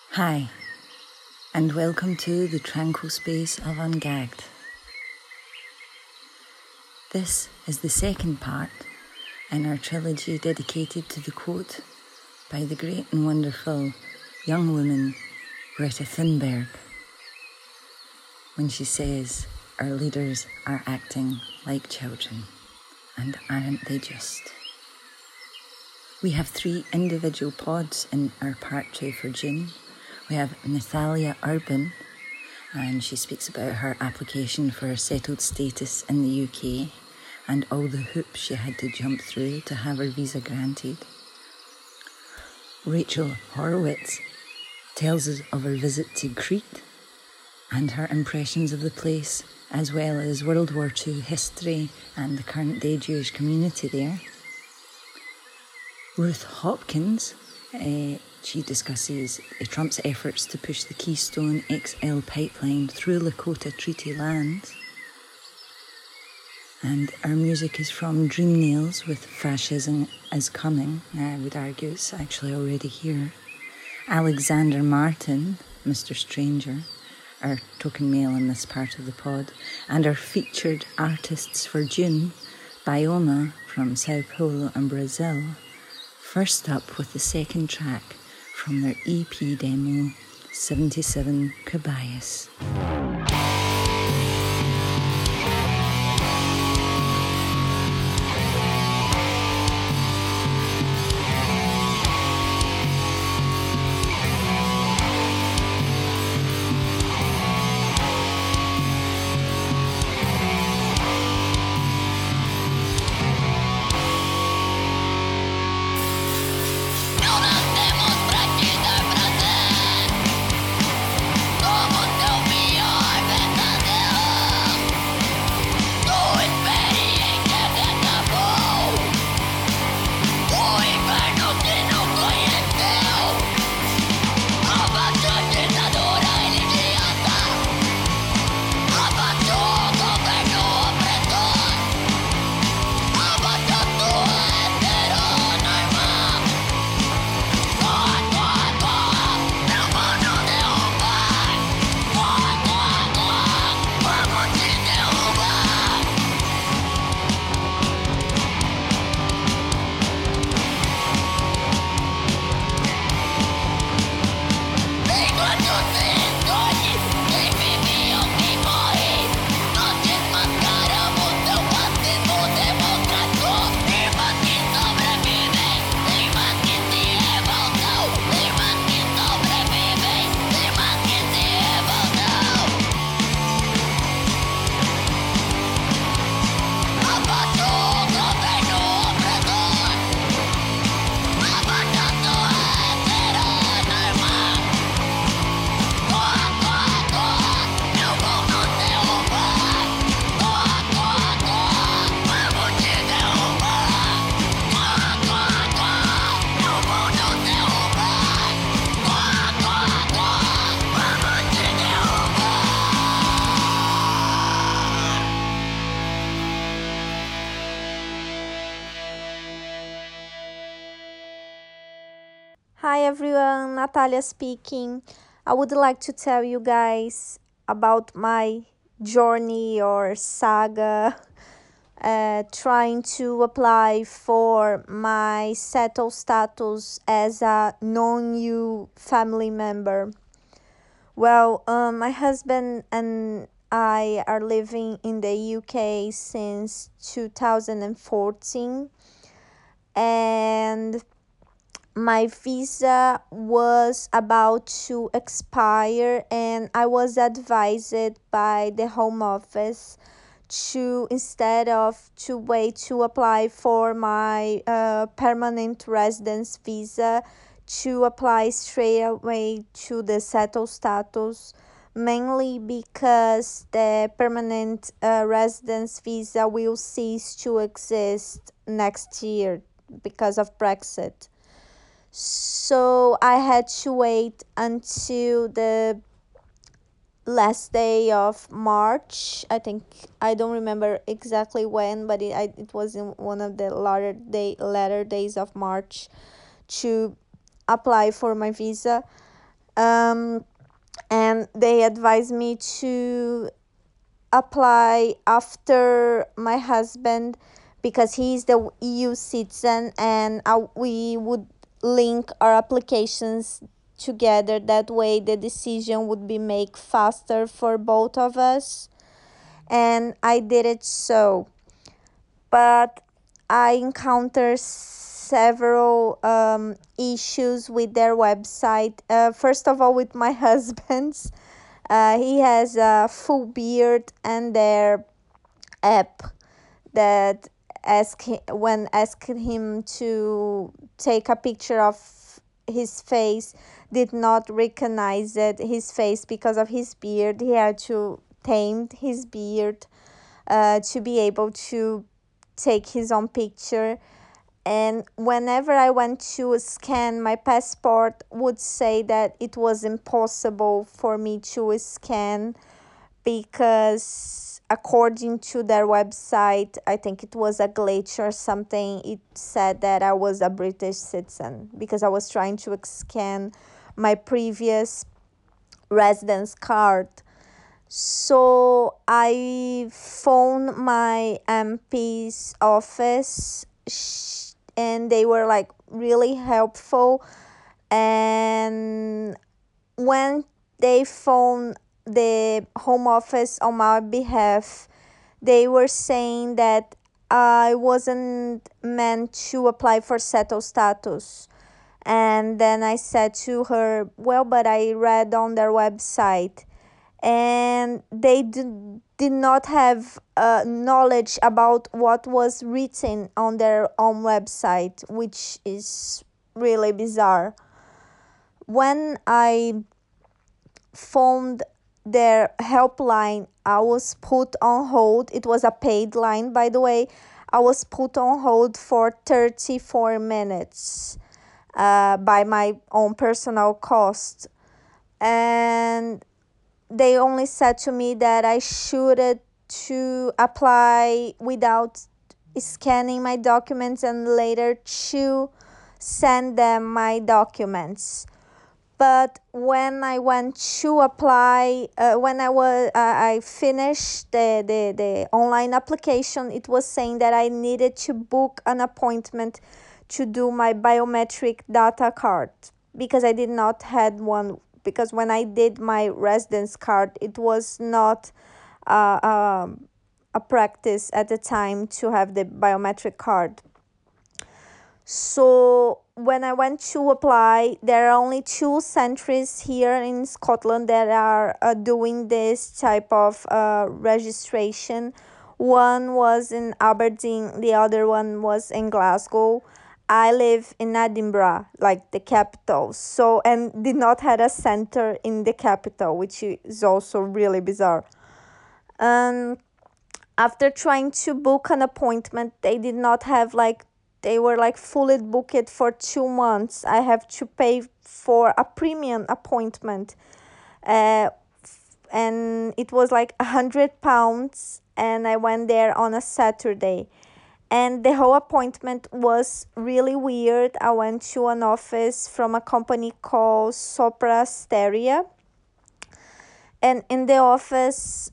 Hi, and welcome to the tranquil space of Ungagged. This is the second part in our trilogy dedicated to the quote by the great and wonderful young woman Greta Thunberg, when she says, "Our leaders are acting like children, and aren't they just?" We have 3 individual pods in our part 2 for June. We have Nathalia Urban, and she speaks about her application for settled status in the UK and all the hoops she had to jump through to have her visa granted. Rachel Horowitz tells us of her visit to Crete and her impressions of the place, as well as World War II history and the current day Jewish community there. Ruth Hopkins, she discusses Trump's efforts to push the Keystone XL pipeline through Lakota Treaty lands. And our music is from Dream Nails with Fascism is Coming. I would argue it's actually already here. Alexander Martin, Mr. Stranger, our token male in this part of the pod. And our featured artists for June, Bioma from Sao Paulo and Brazil. First up with the second track from their EP demo, 77 Cabayas. Hi everyone, Natalia speaking. I would like to tell you guys about my journey or saga trying to apply for my settled status as a non-EU family member. Well, my husband and I are living in the UK since 2014, and my visa was about to expire, and I was advised by the home office to, instead of to wait to apply for my permanent residence visa, to apply straight away to the settled status, mainly because the permanent residence visa will cease to exist next year because of Brexit. So I had to wait until the last day of March. I think I don't remember exactly when, but it was in one of the latter days of March to apply for my visa. Um, and they advised me to apply after my husband because he's the EU citizen, and we would link our applications together. That way, the decision would be made faster for both of us. And I did it so. But I encountered several issues with their website. First of all, with my husband's. He has a full beard, and their app that when asking him to take a picture of his face did not recognize his face because of his beard. He had to tame his beard to be able to take his own picture. And whenever I went to scan my passport, would say that it was impossible for me to scan because according to their website, I think it was a glitch or something, it said that I was a British citizen because I was trying to scan my previous residence card. So I phoned my MP's office, and they were like really helpful. And when they phoned the home office on my behalf, they were saying that I wasn't meant to apply for settled status. And then I said to her, well, but I read on their website, and they did not have knowledge about what was written on their own website, which is really bizarre. When I phoned their helpline, I was put on hold. It was a paid line, by the way. I was put on hold for 34 minutes by my own personal cost. And they only said to me that I should to apply without scanning my documents and later to send them my documents. But when I went to apply, when I finished the online application, it was saying that I needed to book an appointment to do my biometric data card because I did not had one, because when I did my residence card, it was not uh, um, a practice at the time to have the biometric card. So when I went to apply, there are only two centres here in Scotland that are doing this type of registration. One was in Aberdeen, the other one was in Glasgow. I live in Edinburgh, like the capital, so and did not have a center in the capital, which is also really bizarre. And after trying to book an appointment, they did not have like, they were like fully booked for 2 months. I have to pay for a premium appointment, uh, and it was like £100, and I went there on a Saturday. And the whole appointment was really weird. I went to an office from a company called Sopra Steria, and in the office,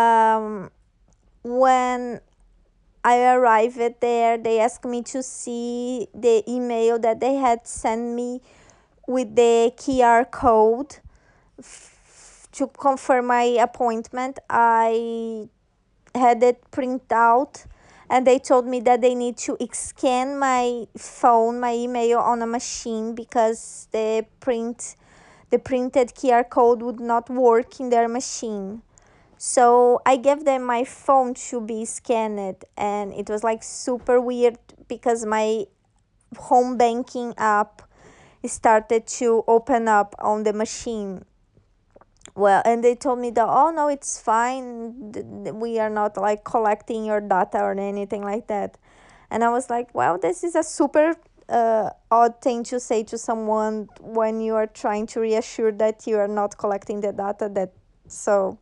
when I arrived there, they asked me to see the email that they had sent me with the QR code to confirm my appointment. I had it print out, and they told me that they need to scan my phone, my email on a machine because the printed QR code would not work in their machine. So I gave them my phone to be scanned, and it was like super weird because my home banking app started to open up on the machine. Well, and they told me that, oh no, it's fine. We are not like collecting your data or anything like that. And I was like, well, this is a super odd thing to say to someone when you are trying to reassure that you are not collecting the data. That so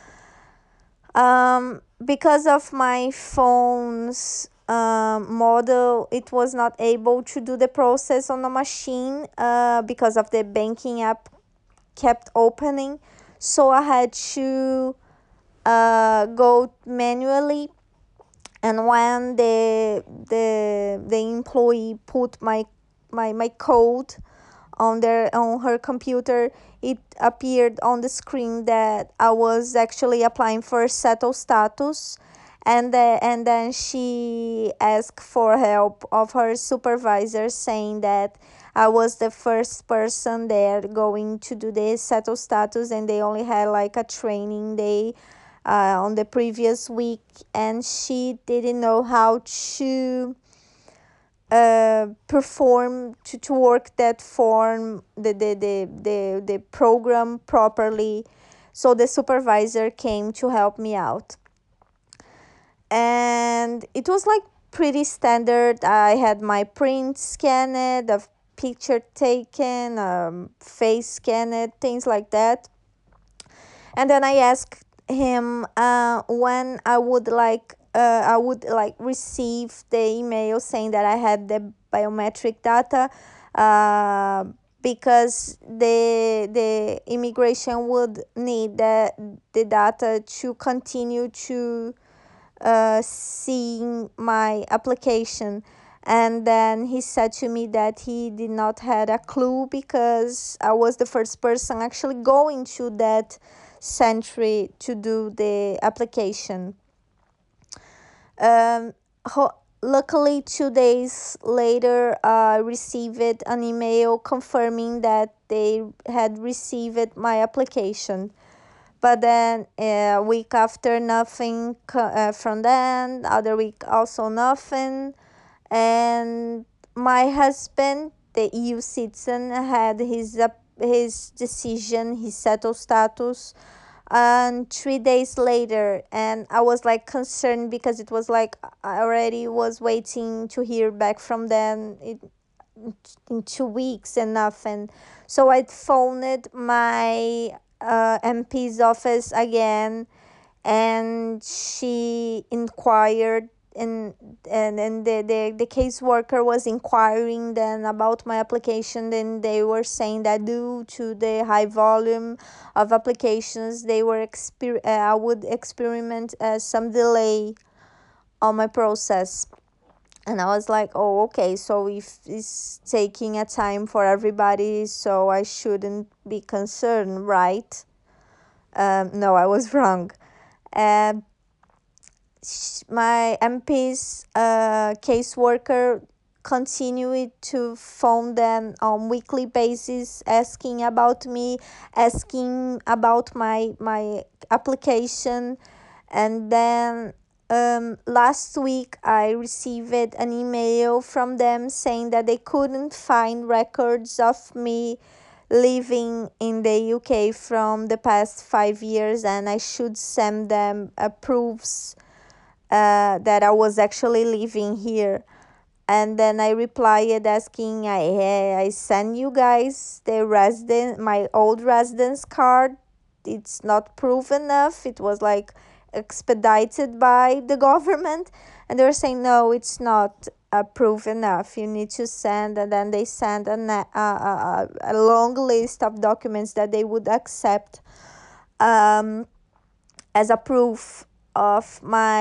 because of my phone's model, it was not able to do the process on the machine because of the banking app kept opening, so I had to go manually. And when the employee put my code on her computer, it appeared on the screen that I was actually applying for settled status. And then she asked for help of her supervisor, saying that I was the first person there going to do the settled status, and they only had like a training day on the previous week, and she didn't know how to perform to work that form, the program properly. So the supervisor came to help me out, and it was like pretty standard. I had my print scanned, a picture taken, face scanned, things like that. And then I asked him when I would like receive the email saying that I had the biometric data, uh, because the immigration would need the data to continue to seeing my application. And then he said to me that he did not had a clue, because I was the first person actually going to that century to do the application. Um, Luckily, 2 days later, I received an email confirming that they had received my application. But then a week after, nothing from them. Other week, also nothing. And my husband, the EU citizen, had his decision, his settled status, and 3 days later. And I was like concerned, because it was like I already was waiting to hear back from them in 2 weeks and nothing. So I phoned my MP's office again, and she inquired, and the caseworker was inquiring then about my application. Then they were saying that due to the high volume of applications, I would experiment some delay on my process. And I was like, oh, okay, so if it's taking a time for everybody, so I shouldn't be concerned, right? No, I was wrong. uh, my MP's caseworker continued to phone them on weekly basis, asking about me, asking about my application. And then last week I received an email from them saying that they couldn't find records of me living in the UK from the past 5 years, and I should send them proofs that I was actually living here. And then I replied asking, I send you guys my old residence card. It's not proof enough. It was like expedited by the government. And they were saying, no, it's not proof enough. You need to send. And then they sent a long list of documents that they would accept um, as a proof of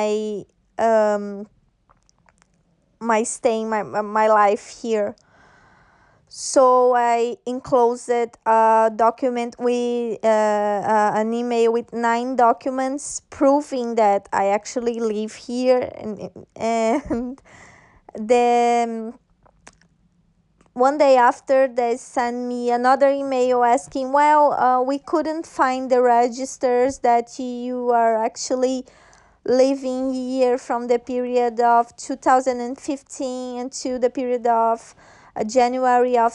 um, my staying, my life here. So I enclosed a document with an email with 9 documents proving that I actually live here. And then one day after, they sent me another email asking, well, we couldn't find the registers that you are actually living here from the period of 2015 until the period of January of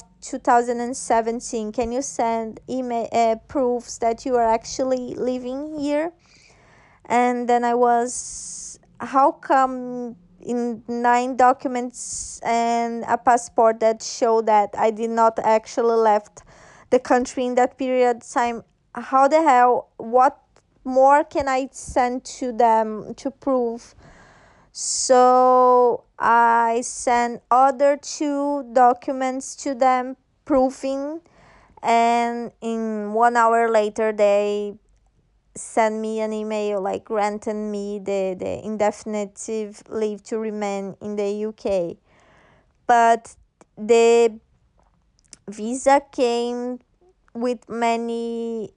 2017. Can you send email proofs that you are actually living here? And then I was, how come in 9 documents and a passport that show that I did not actually left the country in that period of time? How the hell, what more can I send to them to prove? So I sent other 2 documents to them proving, and in 1 hour later they sent me an email like granting me the indefinite leave to remain in the UK. But the visa came with many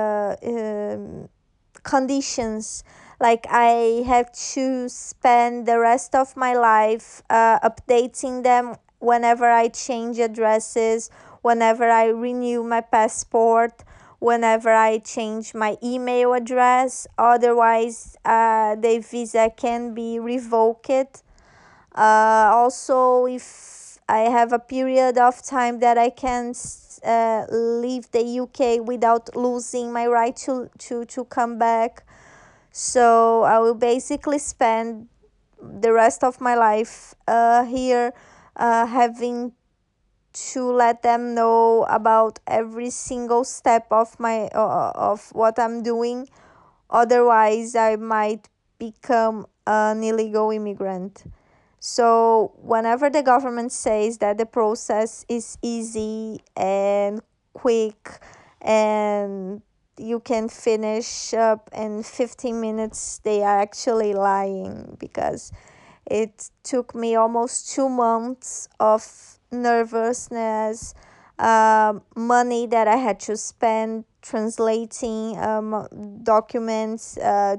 conditions. Like I have to spend the rest of my life updating them whenever I change addresses, whenever I renew my passport, whenever I change my email address. Otherwise, the visa can be revoked. Also, if I have a period of time that I can leave the UK without losing my right to come back. So I will basically spend the rest of my life here, having to let them know about every single step of my of what I'm doing. Otherwise, I might become an illegal immigrant. So whenever the government says that the process is easy and quick and you can finish up in 15 minutes, they are actually lying, because it took me almost 2 months of nervousness, money that I had to spend translating documents,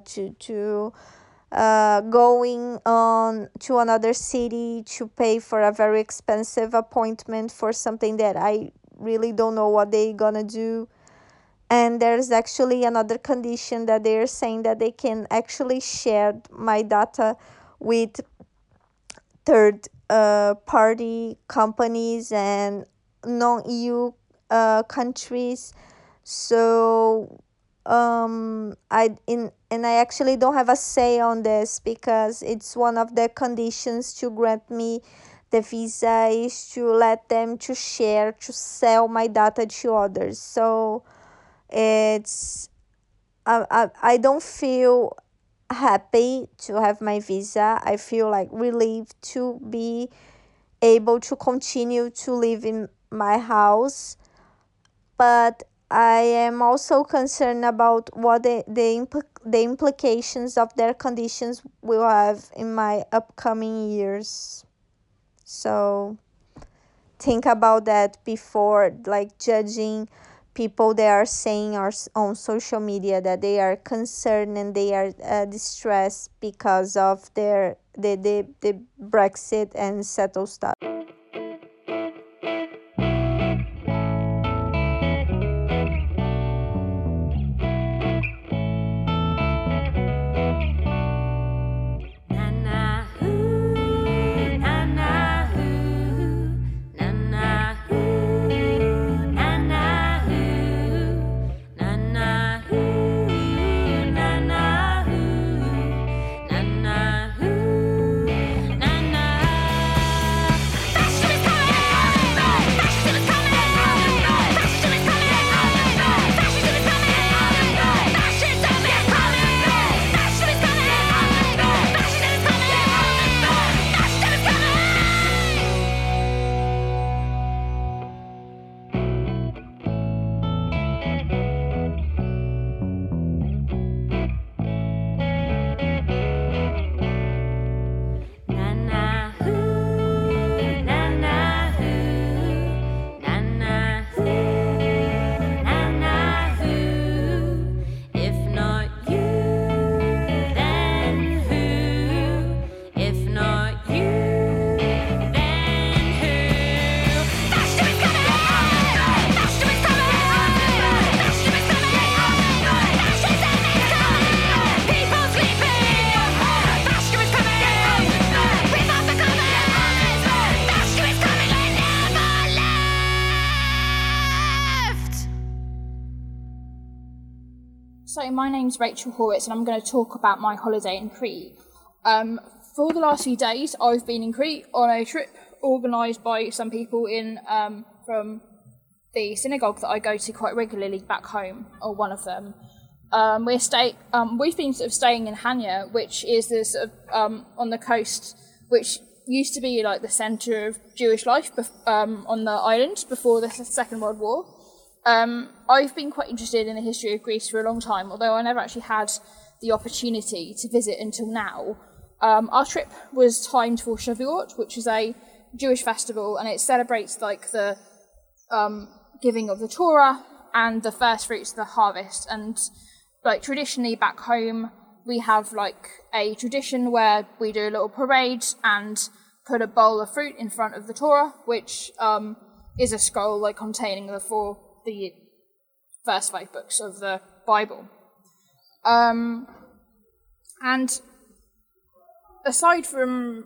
to going on to another city to pay for a very expensive appointment for something that I really don't know what they're gonna do. And there's actually another condition that they're saying that they can actually share my data with third party companies and non-EU countries. So I actually don't have a say on this, because it's one of the conditions to grant me the visa is to let them to share, to sell my data to others. So it's I don't feel happy to have my visa. I feel like relieved to be able to continue to live in my house, but I am also concerned about what the implications of their conditions will have in my upcoming years. So think about that before like judging people that are saying on social media that they are concerned and they are distressed because of the Brexit and settle stuff. So my name's Rachel Horwitz and I'm going to talk about my holiday in Crete. For the last few days I've been in Crete on a trip organised by some people from the synagogue that I go to quite regularly back home, or one of them. We've been sort of staying in Hania, which is the sort of on the coast, which used to be like the centre of Jewish life on the island before the Second World War. I've been quite interested in the history of Greece for a long time, although I never actually had the opportunity to visit until now. Our trip was timed for Shavuot, which is a Jewish festival, and it celebrates like the giving of the Torah and the first fruits of the harvest. And like traditionally back home, we have like a tradition where we do a little parade and put a bowl of fruit in front of the Torah, which is a scroll like containing the first 5 books of the Bible. And aside from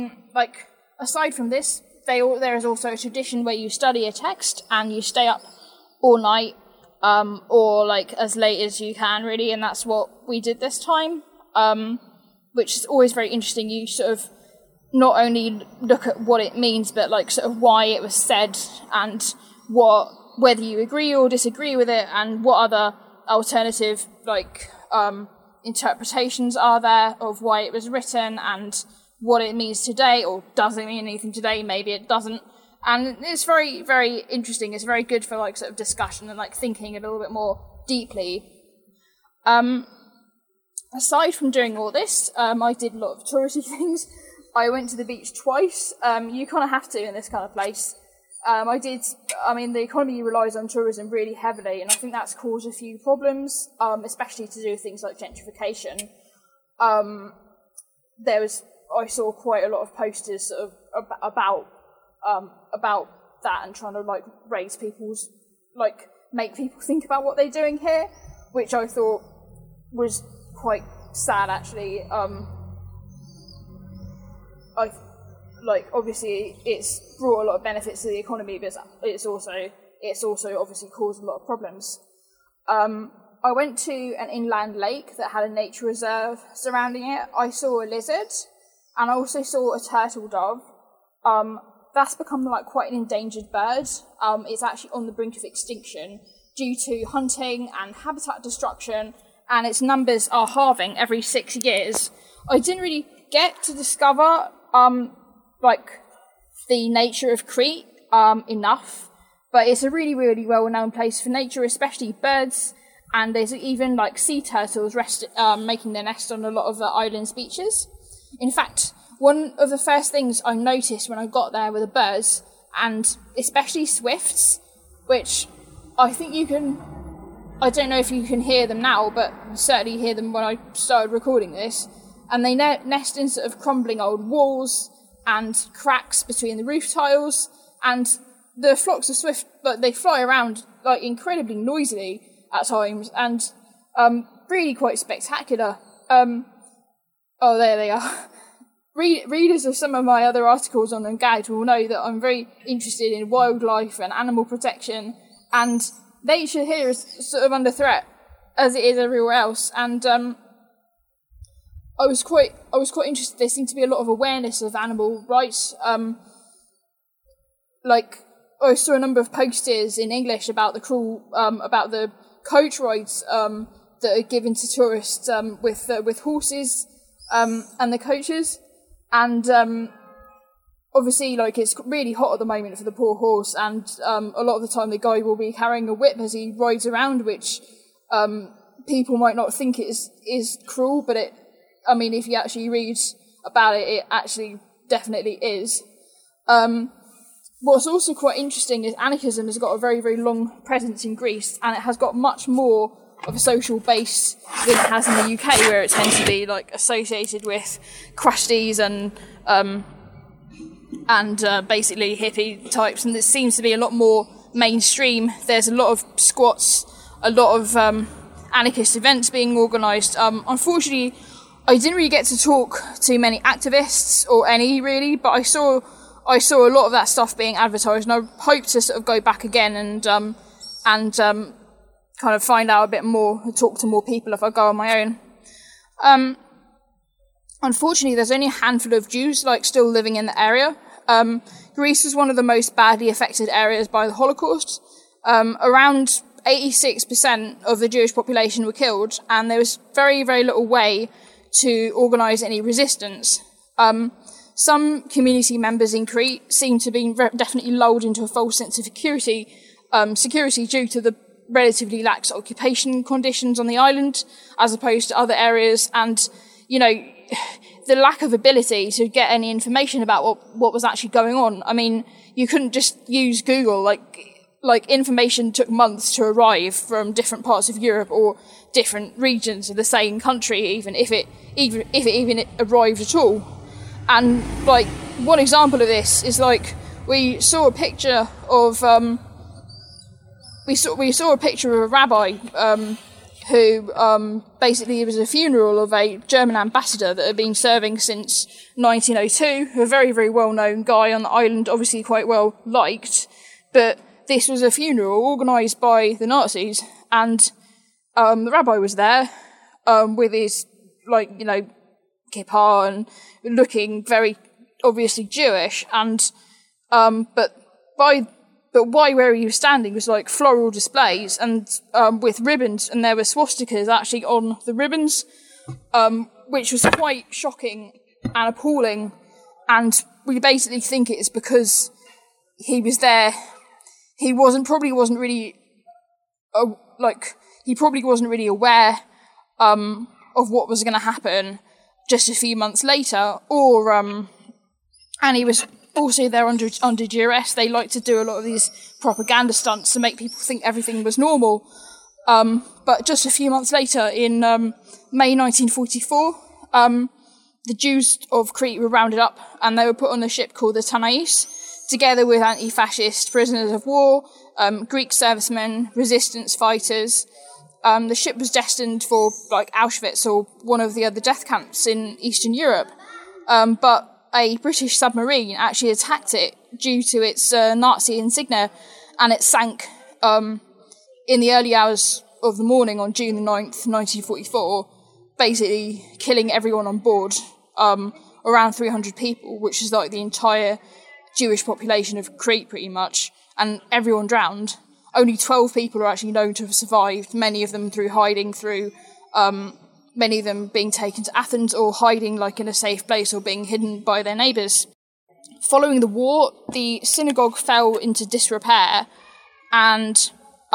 this, there is also a tradition where you study a text and you stay up all night, or like as late as you can, really, and that's what we did this time, which is always very interesting. You sort of not only look at what it means, but like sort of why it was said and whether you agree or disagree with it, and what other alternative interpretations are there of why it was written and what it means today, or does it mean anything today? Maybe it doesn't. And it's very, very interesting. It's very good for like sort of discussion and like thinking a little bit more deeply. Aside from doing all this, I did a lot of touristy things. I went to the beach twice. You kind of have to in this kind of place. The economy relies on tourism really heavily, and I think that's caused a few problems, especially to do with things like gentrification. I saw quite a lot of posters sort of about that and trying to like raise people's, like make people think about what they're doing here, which I thought was quite sad actually. Obviously it's brought a lot of benefits to the economy, but it's also obviously caused a lot of problems. I went to an inland lake that had a nature reserve surrounding it. I saw a lizard, and I also saw a turtle dove. That's become like quite an endangered bird. It's actually on the brink of extinction due to hunting and habitat destruction, and its numbers are halving every 6 years. I didn't really get to discover the nature of Crete enough, but it's a really, really well-known place for nature, especially birds, and there's even like sea turtles making their nest on a lot of the island's beaches. In fact, one of the first things I noticed when I got there were the birds, and especially swifts, which I think I don't know if you can hear them now, but certainly hear them when I started recording this, and they nest in sort of crumbling old walls and cracks between the roof tiles, and the flocks of swift, they fly around like incredibly noisily at times, and really quite spectacular. There they are. Readers of some of my other articles on Ungagged will know that I'm very interested in wildlife and animal protection, and nature here is sort of under threat, as it is everywhere else. And I was quite interested. There seemed to be a lot of awareness of animal rights. I saw a number of posters in English about about the coach rides that are given to tourists with horses and the coaches. And obviously, it's really hot at the moment for the poor horse, and a lot of the time the guy will be carrying a whip as he rides around, which people might not think is cruel, but if you actually read about it, it actually definitely is. What's also quite interesting is anarchism has got a very, very long presence in Greece, and it has got much more of a social base than it has in the UK, where it tends to be associated with crusties and basically hippie types, and it seems to be a lot more mainstream. There's a lot of squats, a lot of anarchist events being organised. Unfortunately, I didn't really get to talk to many activists, or any really, but I saw a lot of that stuff being advertised, and I hope to sort of go back again and kind of find out a bit more, talk to more people if I go on my own. Unfortunately, there's only a handful of Jews still living in the area. Greece is one of the most badly affected areas by the Holocaust. Around 86% of the Jewish population were killed, and there was very, very little way to organise any resistance. Some community members in Crete seem to be definitely lulled into a false sense of security security due to the relatively lax occupation conditions on the island as opposed to other areas, and, the lack of ability to get any information about what was actually going on. I mean, you couldn't just use Google, like information took months to arrive from different parts of Europe or different regions of the same country, even if it arrived at all. And like one example of this is like we saw a picture of a rabbi who basically, it was a funeral of a German ambassador that had been serving since 1902, a very, very well-known guy on the island, obviously quite well liked, but this was a funeral organised by the Nazis, and the rabbi was there with his, kippah and looking very obviously Jewish, and but where he was standing was like floral displays and with ribbons, and there were swastikas actually on the ribbons, which was quite shocking and appalling. And we basically think it's because he was there. He probably wasn't really aware of what was going to happen just a few months later, or and he was also there under duress. They like to do a lot of these propaganda stunts to make people think everything was normal. But just a few months later, in May 1944, the Jews of Crete were rounded up and they were put on a ship called the Tanais, together with anti-fascist prisoners of war, Greek servicemen, resistance fighters. The ship was destined for like Auschwitz or one of the other death camps in Eastern Europe, but a British submarine actually attacked it due to its Nazi insignia, and it sank in the early hours of the morning on June the 9th, 1944, basically killing everyone on board, around 300 people, which is like the entire Jewish population of Crete pretty much, and everyone drowned. Only 12 people are actually known to have survived, many of them through hiding through many of them being taken to Athens or hiding like in a safe place or being hidden by their neighbours. Following the war, the synagogue fell into disrepair and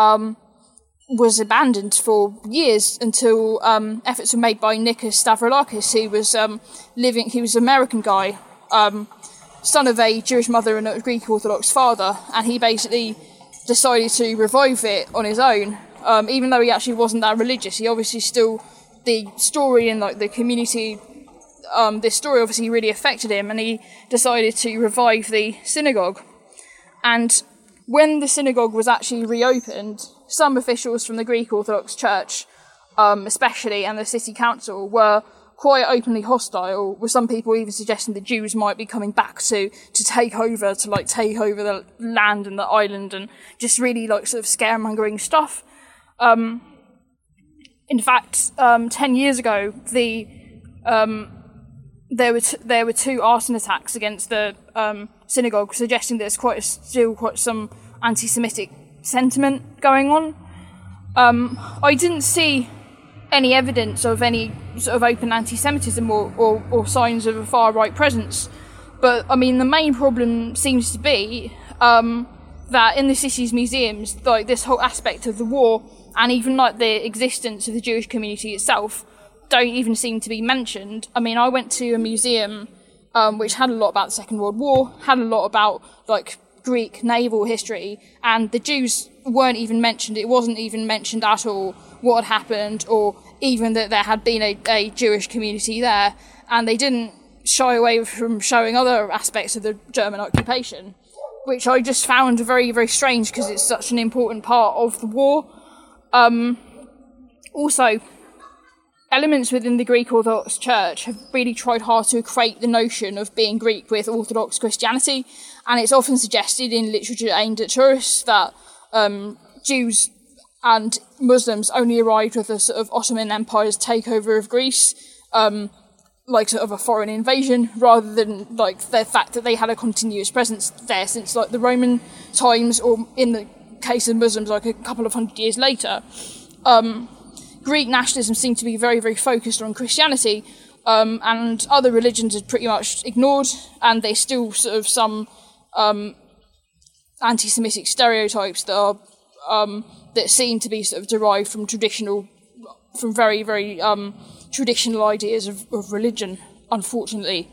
was abandoned for years until efforts were made by Nikos Stavroulakis, who was he was an American guy, son of a Jewish mother and a Greek Orthodox father, and he basically decided to revive it on his own. Even though he actually wasn't that religious, he obviously still, the story and like the community, this story obviously really affected him, and he decided to revive the synagogue. And when the synagogue was actually reopened, some officials from the Greek Orthodox Church, especially, and the city council were quite openly hostile, with some people even suggesting the Jews might be coming back to take over the land and the island, and just really like sort of scaremongering stuff. In fact, 10 years ago, there were two arson attacks against the synagogue, suggesting there's still quite some anti-Semitic sentiment going on. I didn't see any evidence of any sort of open anti-Semitism or signs of a far-right presence, but I mean the main problem seems to be that in the city's museums, like this whole aspect of the war and even like the existence of the Jewish community itself don't even seem to be mentioned. I mean, I went to a museum which had a lot about the Second World War, had a lot about like Greek naval history, and the Jews weren't even mentioned. It wasn't even mentioned at all what had happened, or even that there had been a Jewish community there, and they didn't shy away from showing other aspects of the German occupation, which I just found very, very strange because it's such an important part of the war. Also, elements within the Greek Orthodox Church have really tried hard to equate the notion of being Greek with Orthodox Christianity, and it's often suggested in literature aimed at tourists that Jews and Muslims only arrived with the sort of Ottoman Empire's takeover of Greece, like sort of a foreign invasion, rather than like the fact that they had a continuous presence there since like the Roman times, or in the case of Muslims, like a couple of hundred years later. Greek nationalism seemed to be very, very focused on Christianity, and other religions are pretty much ignored, and they still sort of some anti-Semitic stereotypes that are that seem to be sort of derived from very, very traditional ideas of religion, unfortunately.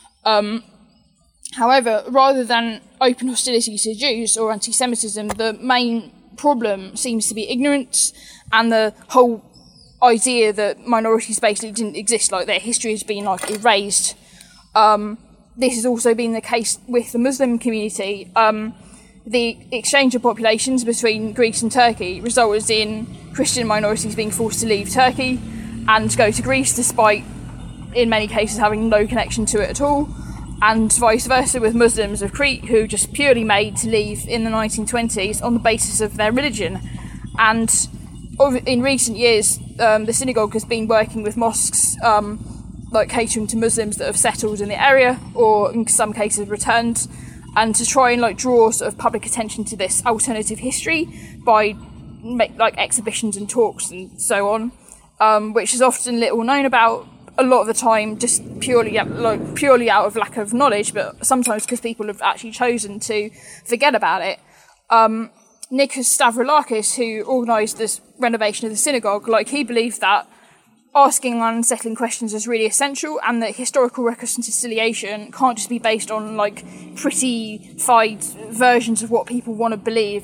However, rather than open hostility to Jews or anti-Semitism, the main problem seems to be ignorance and the whole idea that minorities basically didn't exist, like their history has been like erased. This has also been the case with the Muslim community. The exchange of populations between Greece and Turkey resulted in Christian minorities being forced to leave Turkey and go to Greece, despite in many cases having no connection to it at all, and vice versa with Muslims of Crete, who just purely made to leave in the 1920s on the basis of their religion. And in recent years, the synagogue has been working with mosques like catering to Muslims that have settled in the area, or in some cases returned, and to try and like draw sort of public attention to this alternative history by like exhibitions and talks and so on, which is often little known about. A lot of the time, just purely out of lack of knowledge, but sometimes because people have actually chosen to forget about it. Nikos Stavroulakis, who organised this renovation of the synagogue, he believed that asking unsettling questions is really essential, and that historical reconciliation can't just be based on pretty-fied versions of what people want to believe,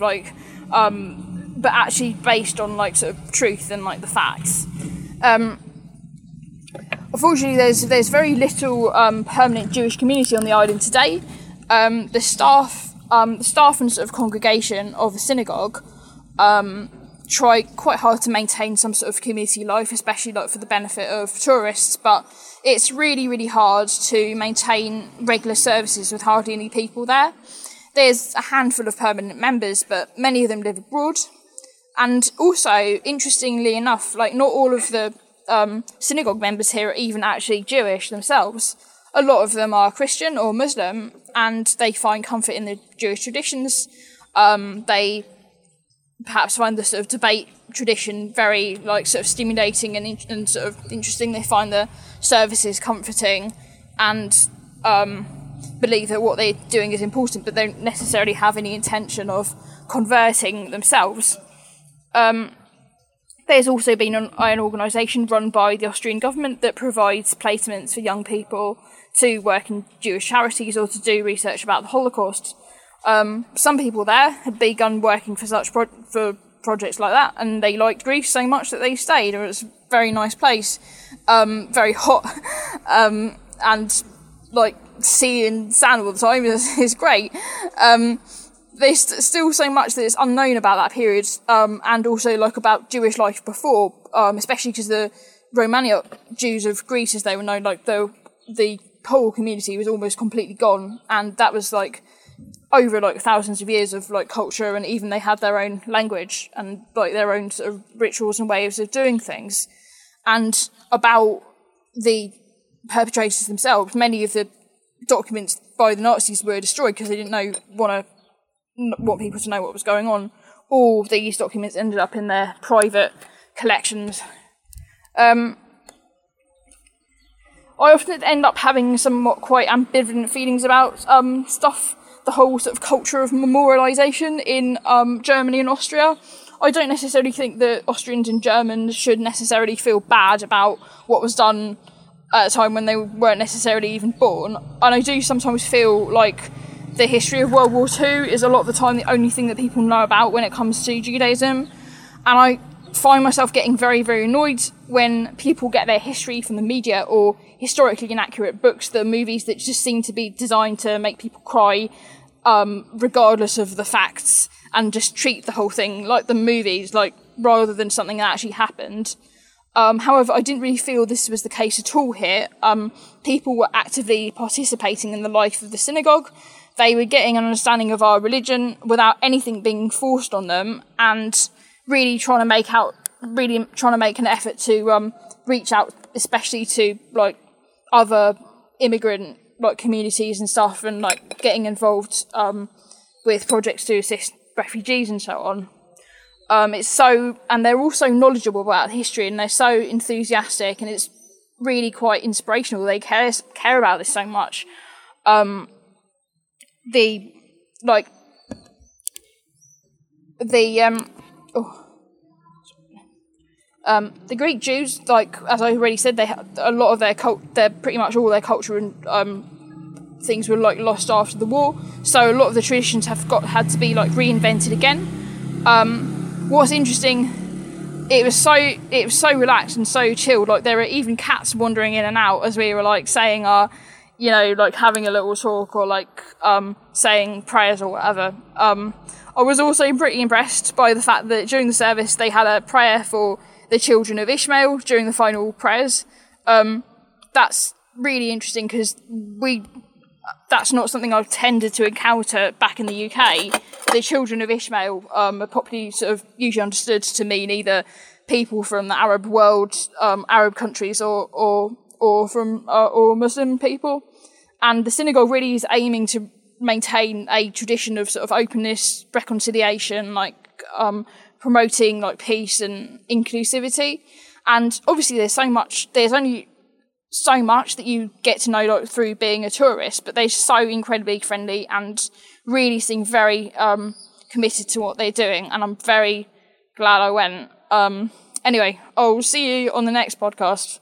but actually based on sort of truth and the facts. Unfortunately, there's very little permanent Jewish community on the island today. The staff and sort of congregation of the synagogue try quite hard to maintain some sort of community life, especially for the benefit of tourists. But it's really, really hard to maintain regular services with hardly any people there. There's a handful of permanent members, but many of them live abroad. And also, interestingly enough, not all of the synagogue members here are even actually Jewish themselves. A lot of them are Christian or Muslim, and they find comfort in the Jewish traditions. They perhaps find the sort of debate tradition very sort of stimulating and sort of interesting. They find the services comforting and believe that what they're doing is important, but don't necessarily have any intention of converting themselves. There's also been an organisation run by the Austrian government that provides placements for young people to work in Jewish charities or to do research about the Holocaust. Some people there had begun working for such for projects like that, and they liked Greece so much that they stayed. It was a very nice place, very hot, and sea and sand all the time is great. There's still so much that is unknown about that period, and also about Jewish life before, especially because the Romaniot Jews of Greece, as they were known, the whole community was almost completely gone, and that was over thousands of years of culture, and even they had their own language and their own sort of rituals and ways of doing things. And about the perpetrators themselves, many of the documents by the Nazis were destroyed because they didn't want people to know what was going on. All these documents ended up in their private collections. I often end up having somewhat quite ambivalent feelings about the whole sort of culture of memorialisation in Germany and Austria. I don't necessarily think that Austrians and Germans should necessarily feel bad about what was done at a time when they weren't necessarily even born. And I do sometimes feel like the history of World War II is a lot of the time the only thing that people know about when it comes to Judaism. And I find myself getting very, very annoyed when people get their history from the media or historically inaccurate books, the movies that just seem to be designed to make people cry, regardless of the facts, and just treat the whole thing like the movies, rather than something that actually happened. However, I didn't really feel this was the case at all here. People were actively participating in the life of the synagogue. They were getting an understanding of our religion without anything being forced on them, and really trying to make an effort to reach out, especially to other immigrant communities and stuff, and getting involved with projects to assist refugees and so on. And they're also knowledgeable about history, and they're so enthusiastic, and it's really quite inspirational. They care about this so much. the Greek Jews, like as I already said, they had a lot of their pretty much all their culture and things were like lost after the war. So a lot of the traditions had to be like reinvented again. What's interesting, it was so relaxed and so chilled. Like there were even cats wandering in and out as we were like saying our, like having a little talk or like saying prayers or whatever. I was also pretty impressed by the fact that during the service they had a prayer for the children of Ishmael during the final prayers. That's really interesting because that's not something I've tended to encounter back in the UK. The children of Ishmael are popularly sort of usually understood to mean either people from the Arab world, Arab countries, or Muslim people. And the synagogue really is aiming to maintain a tradition of sort of openness, reconciliation, like promoting like peace and inclusivity. And obviously there's only so much that you get to know like through being a tourist, but they're so incredibly friendly and really seem very committed to what they're doing, and I'm very glad I went. Anyway, I'll see you on the next podcast.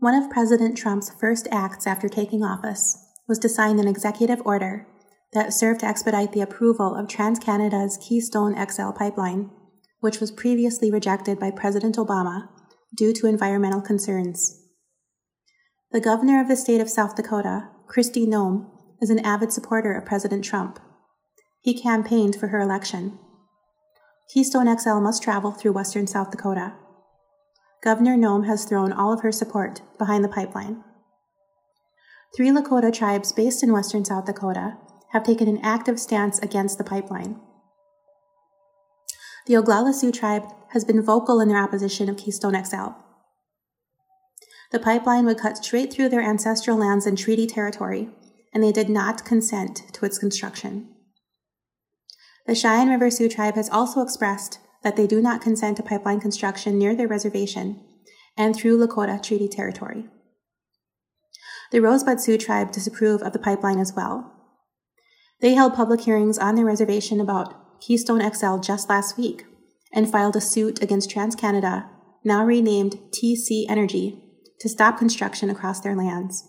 One of President Trump's first acts after taking office was to sign an executive order that served to expedite the approval of TransCanada's Keystone XL pipeline, which was previously rejected by President Obama due to environmental concerns. The governor of the state of South Dakota, Kristi Noem, is an avid supporter of President Trump. He campaigned for her election. Keystone XL must travel through western South Dakota. Governor Noem has thrown all of her support behind the pipeline. 3 Lakota tribes based in western South Dakota have taken an active stance against the pipeline. The Oglala Sioux tribe has been vocal in their opposition of Keystone XL. The pipeline would cut straight through their ancestral lands and treaty territory, and they did not consent to its construction. The Cheyenne River Sioux tribe has also expressed that they do not consent to pipeline construction near their reservation and through Lakota treaty territory. The Rosebud Sioux tribe disapprove of the pipeline as well. They held public hearings on their reservation about Keystone XL just last week and filed a suit against TransCanada, now renamed TC Energy, to stop construction across their lands.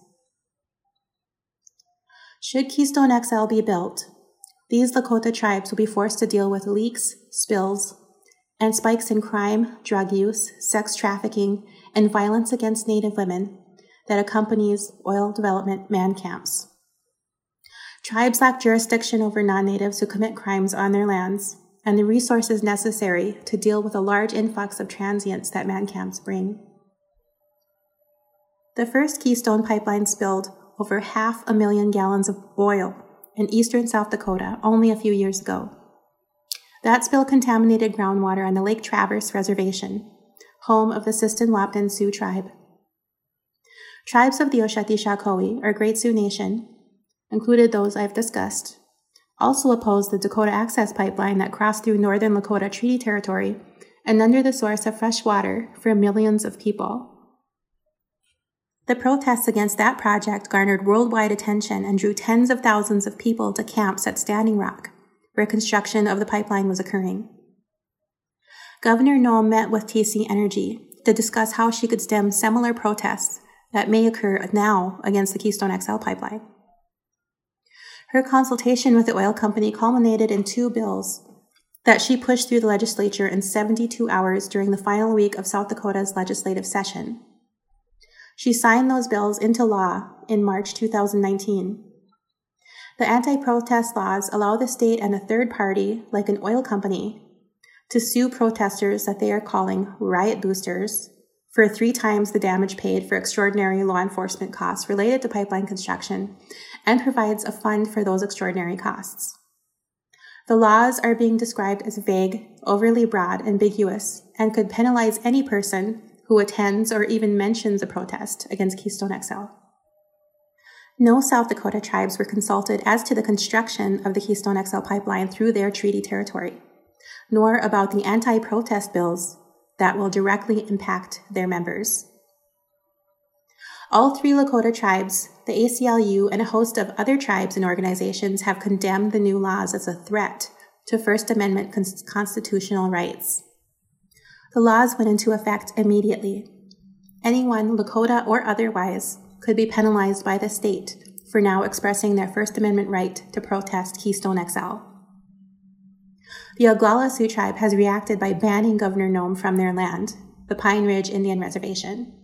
Should Keystone XL be built, these Lakota tribes will be forced to deal with leaks, spills, and spikes in crime, drug use, sex trafficking, and violence against Native women that accompanies oil development man camps. Tribes lack jurisdiction over non-natives who commit crimes on their lands and the resources necessary to deal with a large influx of transients that man camps bring. The first Keystone pipeline spilled over 500,000 gallons of oil in eastern South Dakota only a few years ago. That spill contaminated groundwater on the Lake Traverse Reservation, home of the Siston-Wapton Sioux tribe. Tribes of the Oceti-Sakowee, or Great Sioux Nation, included those I've discussed, also opposed the Dakota Access Pipeline that crossed through northern Lakota Treaty Territory and under the source of fresh water for millions of people. The protests against that project garnered worldwide attention and drew tens of thousands of people to camps at Standing Rock, where construction of the pipeline was occurring. Governor Noem met with TC Energy to discuss how she could stem similar protests that may occur now against the Keystone XL pipeline. Her consultation with the oil company culminated in 2 bills that she pushed through the legislature in 72 hours during the final week of South Dakota's legislative session. She signed those bills into law in March 2019. The anti-protest laws allow the state and a third party, like an oil company, to sue protesters that they are calling riot boosters for 3 times the damage paid for extraordinary law enforcement costs related to pipeline construction, and provides a fund for those extraordinary costs. The laws are being described as vague, overly broad, ambiguous, and could penalize any person who attends or even mentions a protest against Keystone XL. No South Dakota tribes were consulted as to the construction of the Keystone XL pipeline through their treaty territory, nor about the anti-protest bills that will directly impact their members. All 3 Lakota tribes, the ACLU, and a host of other tribes and organizations have condemned the new laws as a threat to First Amendment constitutional rights. The laws went into effect immediately. Anyone, Lakota or otherwise, could be penalized by the state for now expressing their First Amendment right to protest Keystone XL. The Oglala Sioux tribe has reacted by banning Governor Noem from their land, the Pine Ridge Indian Reservation.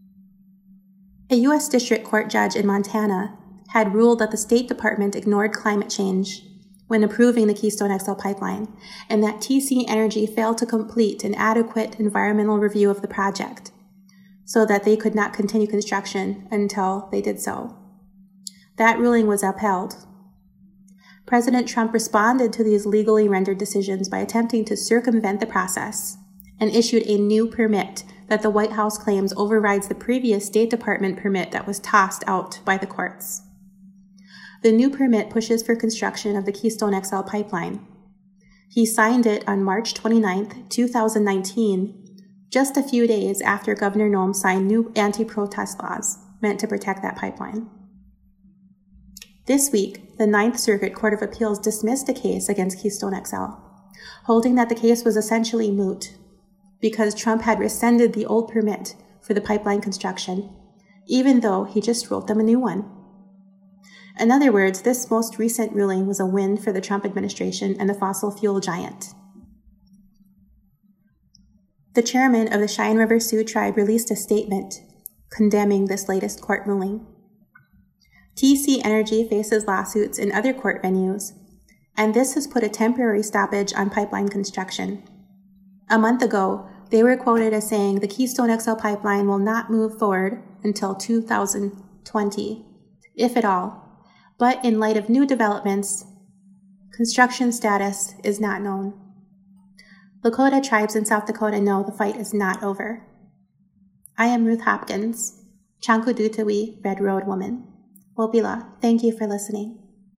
A U.S. District Court judge in Montana had ruled that the State Department ignored climate change when approving the Keystone XL pipeline, and that TC Energy failed to complete an adequate environmental review of the project, so that they could not continue construction until they did so. That ruling was upheld. President Trump responded to these legally rendered decisions by attempting to circumvent the process and issued a new permit that the White House claims overrides the previous State Department permit that was tossed out by the courts. The new permit pushes for construction of the Keystone XL pipeline. He signed it on March 29, 2019, just a few days after Governor Noem signed new anti-protest laws meant to protect that pipeline. This week, the Ninth Circuit Court of Appeals dismissed a case against Keystone XL, holding that the case was essentially moot because Trump had rescinded the old permit for the pipeline construction even though he just wrote them a new one. In other words, this most recent ruling was a win for the Trump administration and the fossil fuel giant. The chairman of the Cheyenne River Sioux tribe released a statement condemning this latest court ruling. TC Energy faces lawsuits in other court venues, and this has put a temporary stoppage on pipeline construction. A month ago, they were quoted as saying the Keystone XL pipeline will not move forward until 2020, if at all. But in light of new developments, construction status is not known. Lakota tribes in South Dakota know the fight is not over. I am Ruth Hopkins, Chankudutawi Red Road Woman. Wopila, thank you for listening.